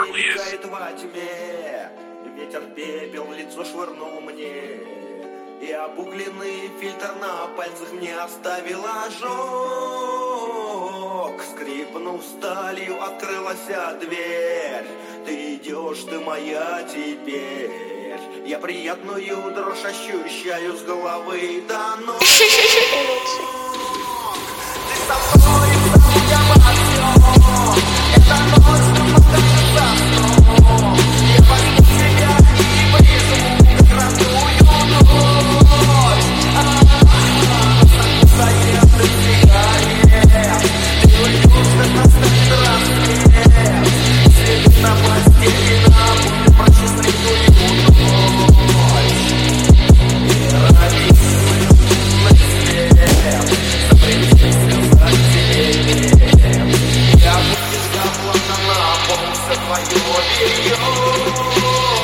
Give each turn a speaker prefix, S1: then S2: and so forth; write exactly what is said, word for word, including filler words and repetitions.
S1: мелькает во тьме. Ветер пепел в лицо швырнул мне, и обугленный фильтр на пальцах мне оставил ожог. Скрипнув сталью, открылась дверь. Ты идешь, ты моя теперь. Я приятную дрожь ощущаю с головы до ног. Ты со мной, я во всем. Это ночь, что подается сном. Я возьму тебя и прижму как родную ночь. Заедный сигарет. Ты уйдешь, как настанет рассвет. Следы на постели, на путь, прошу средную ночь. И родился на свет. Запретился за тенем. Я буду заплана на пол все твое белье.